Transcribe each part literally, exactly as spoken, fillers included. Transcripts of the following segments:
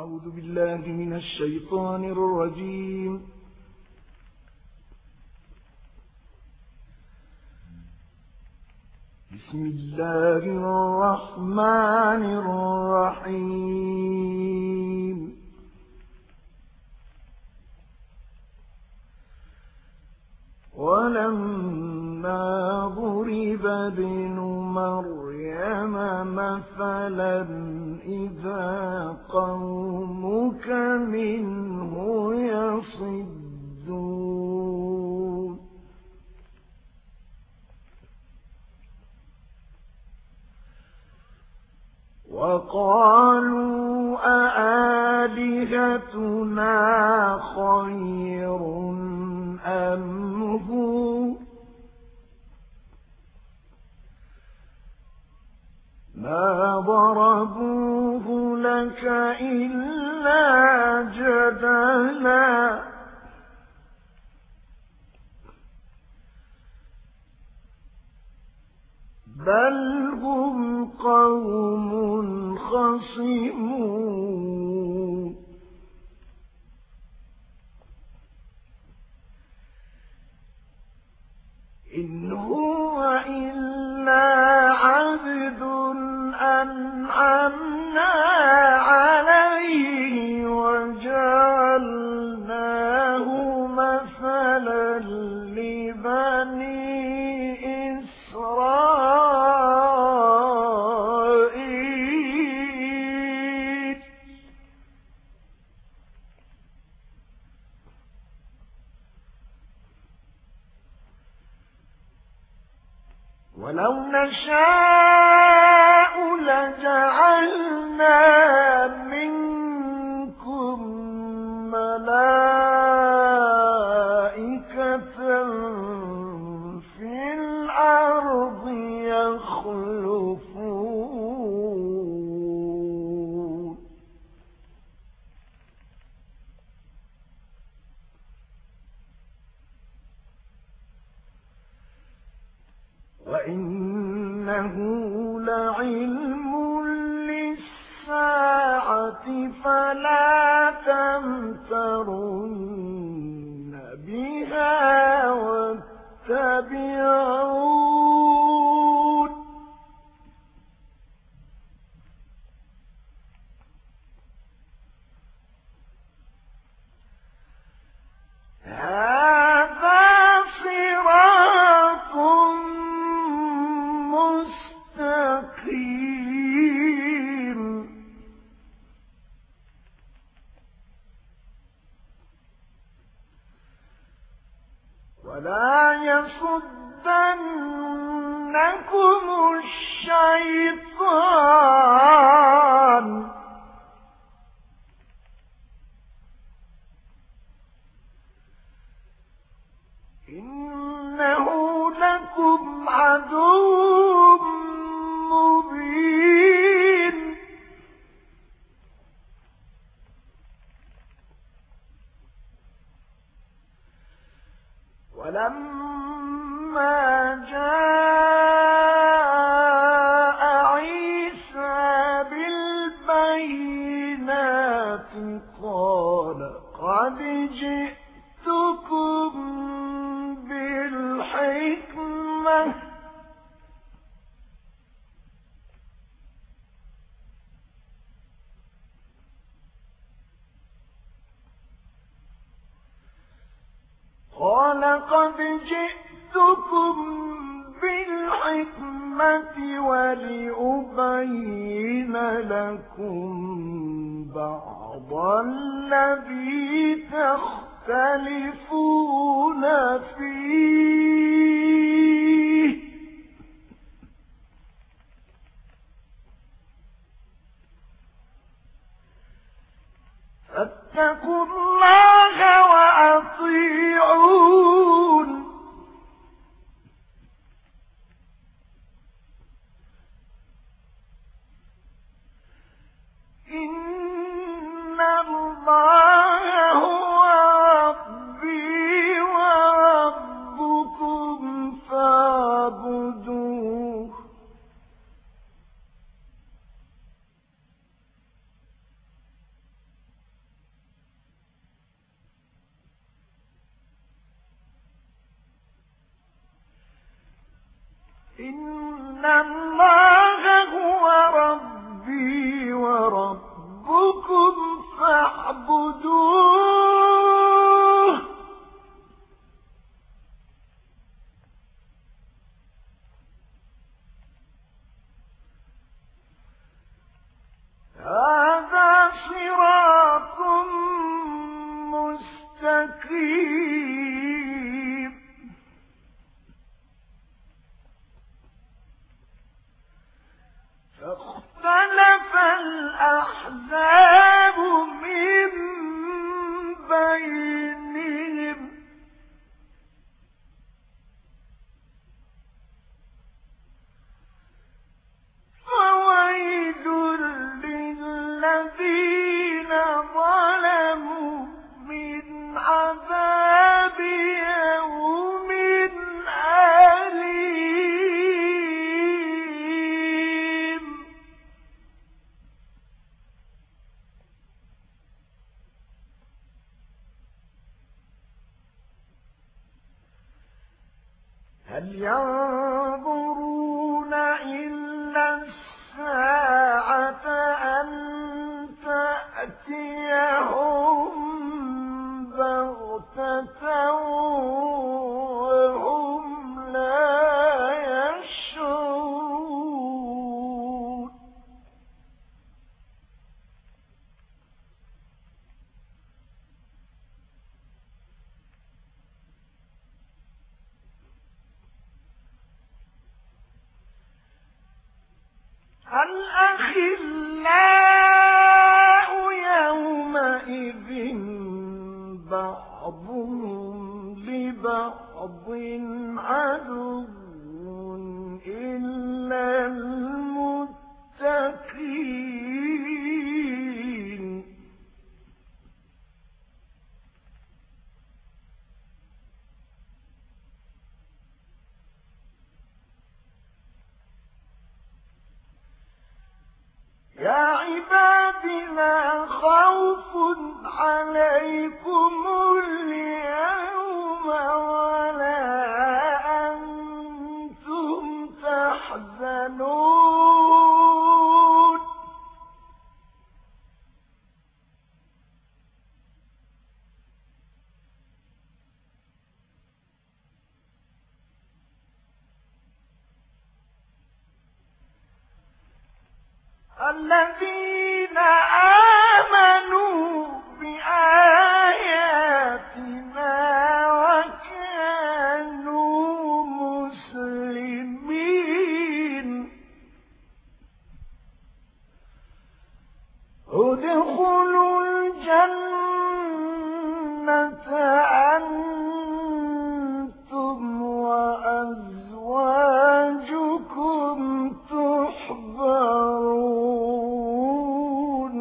أعوذ بالله من الشيطان الرجيم. بسم الله الرحمن الرحيم. ولما ضرب ابن مريم مثلا إذا قومك منه يصدون. وقالوا أآلهتنا خير أم هو ما ضربوه لك إلا جدلا بل هم قوم خصمون. إن هو إلا عبد أنعمنا عليه وجعلناه مثلا لبني إسرائيل. ولو نشاء لجعلنا منكم ملائكة في الأرض يخلفون. وإنه لعلم للساعة فلا تمترن بها واتبعون. هذا صراط مستقيم. ولا يصدنكم الشيطان إنه لكم عدو مبين. ولما جاء عيسى بالبينات قال قد جئتكم بالحكمة قال قد جئتكم بالحكمة ولأبين لكم بعض الذي تختلفون فيه فاتقوا الله وأطيعون. إن الله هو ربي وربكم فاعبدوه إن الله هو ربي وربكم فاعبدوه هذا صراط مستقيم فاختلف الأحزاب من بينهم فويل للذين ظلموا من عذاب يوم أليم هل ينظرون إلا الساعة أن تأتيهم بغتة وهم لا يشعرون الأخلاء يومئذ بعضهم لبعض عدو إلا المتقين يا عباد لا خوف عليكم اليوم ولا أنتم تحزنون الذين آمنوا بآياتنا وكانوا مسلمين ادخلوا الجنة أنتم وأزواجكم تحبرون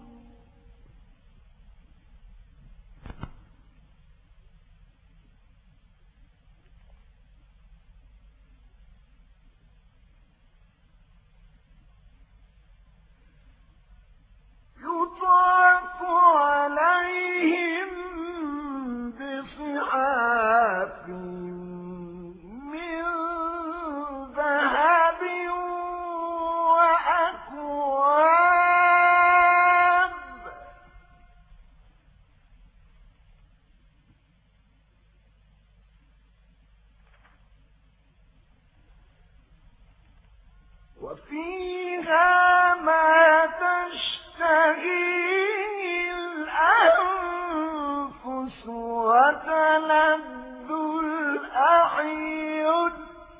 يطاف عليهم بصحاف من ذهب وأكواب وفيها ما تشتهيه الأنفس وتلذ الأعين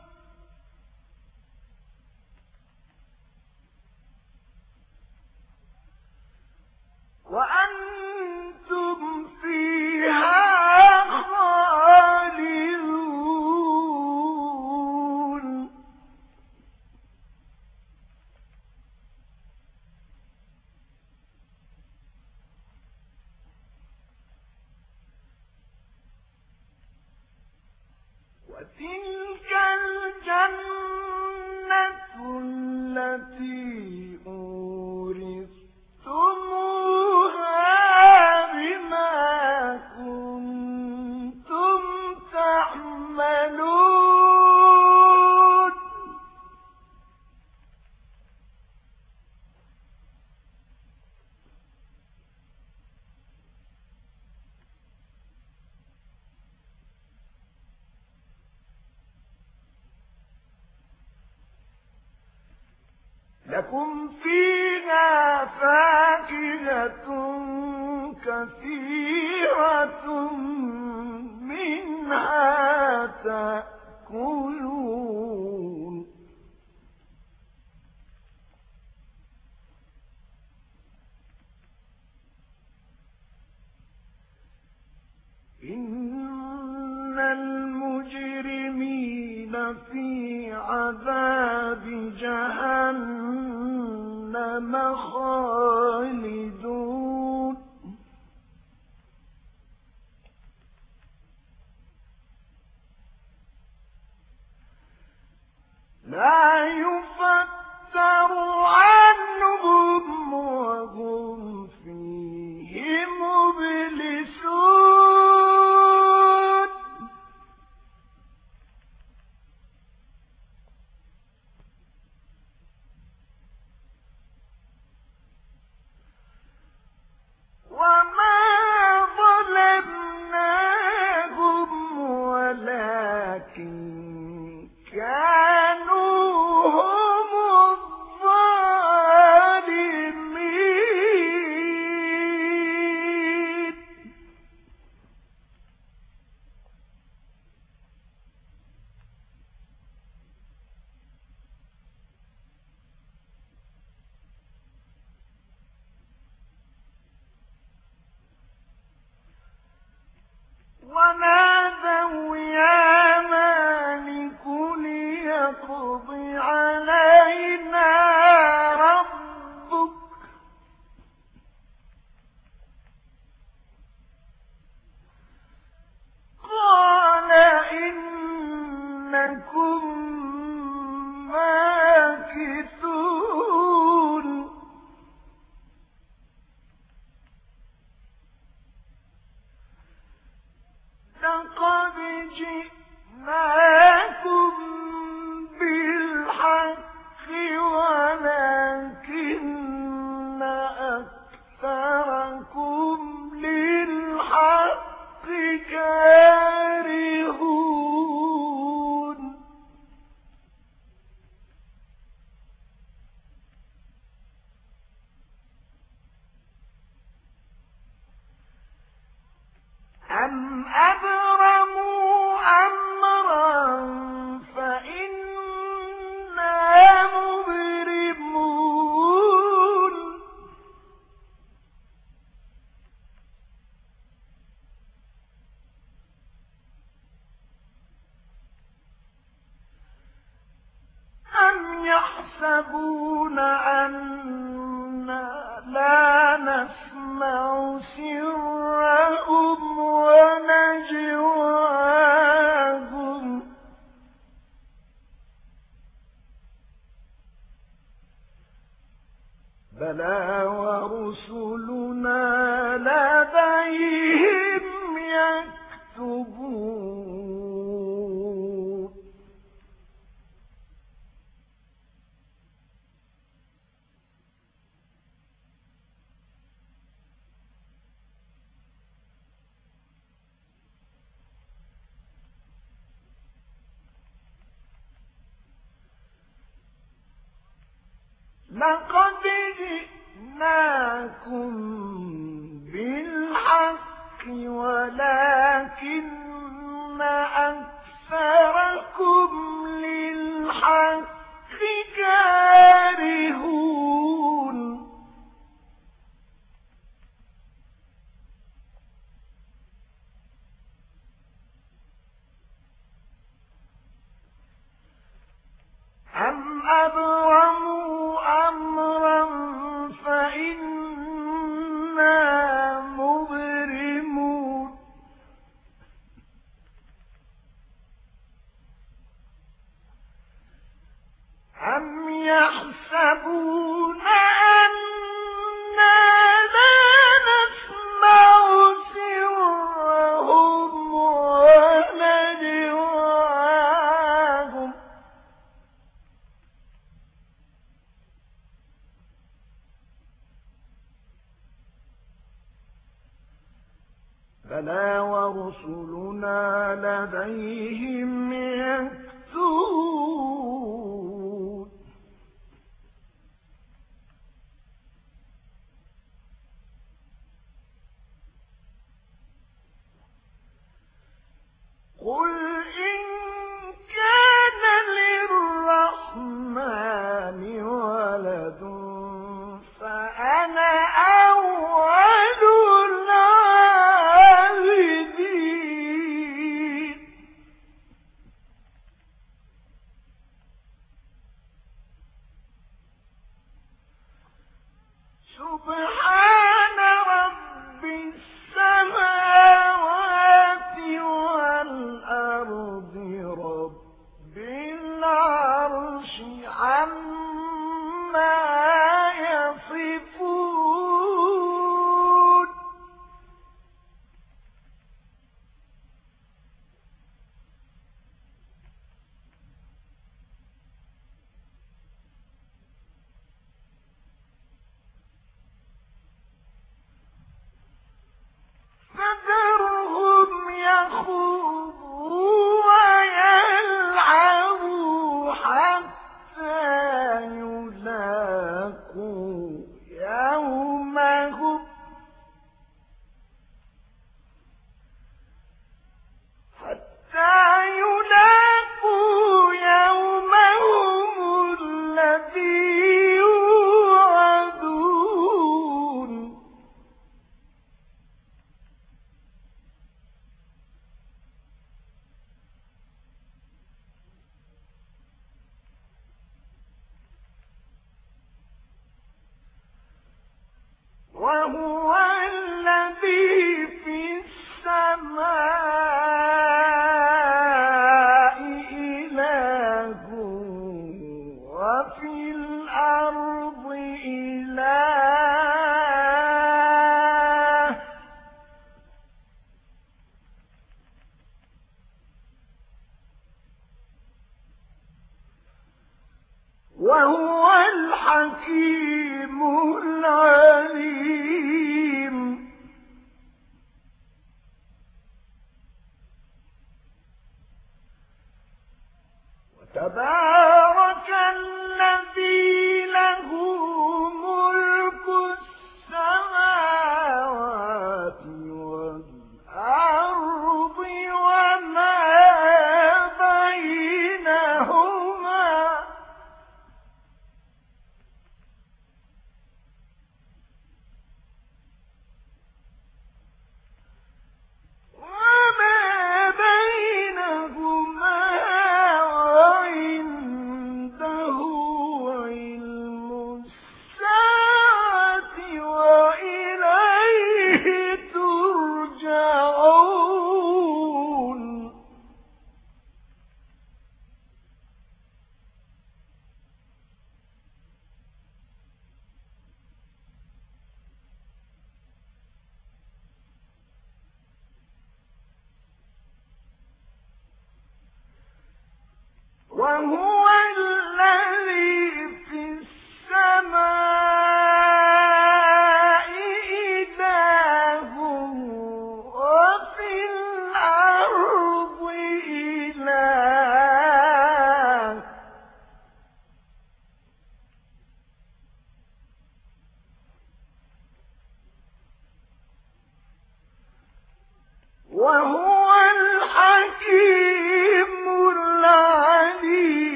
وأنتم فيها خالدون لكم فيها فاكهة كثيرة منها تأكلون إن المجرمين في عذاب جهنم خالدون لا يفتر عنهم وهم فيه مبلسون وما ظلمناهم ولكن كانوا هم الظالمين ونادوا يا مالك ليقض علينا ربك قال إنكم ماكثون لقد جئناكم بالحق ولكن أكثركم للحق كارهون أم أبرموا أمرا فإنا مبرمون أم يحسبون أنا لا نسمع سرهم ونجواهم بلى ورسلنا لديهم يكتبون لقد جئناكم بالحق ولكن أكثركم للحق كارهون أم أبرموا أمرا فإنا مبرمون أم يحسبون أنا لا نسمع سرهم ونجواهم بلى ورسلنا لديهم يكتبون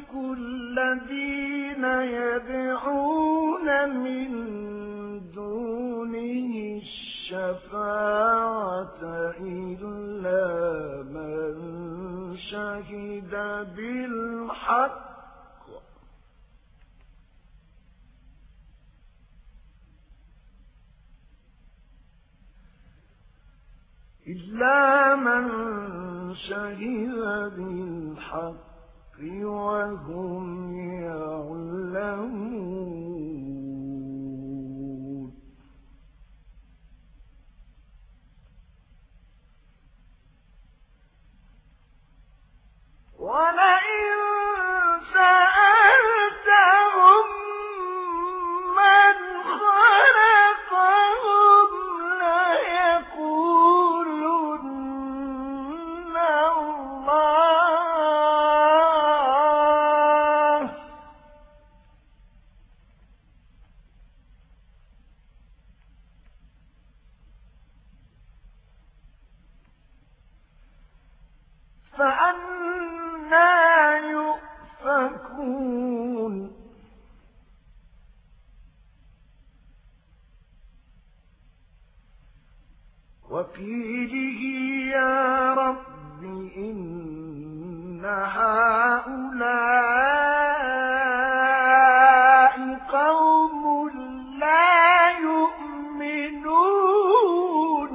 الذين يدعون من دونه الشفاعة إلا من شهد بالحق إلا من شهد بالحق وهم يعلمون ولئن سألتهم من خلقهم ليقولن الله فأنى يؤفكون وقيله يا رب إن هؤلاء قوم لا يؤمنون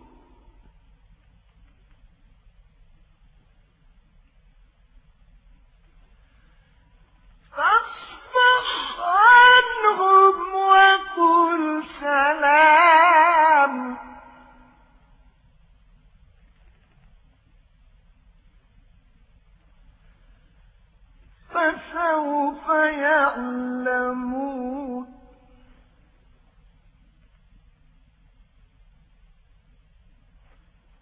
فاصفح عنهم وقل سلام فسوف يعلمون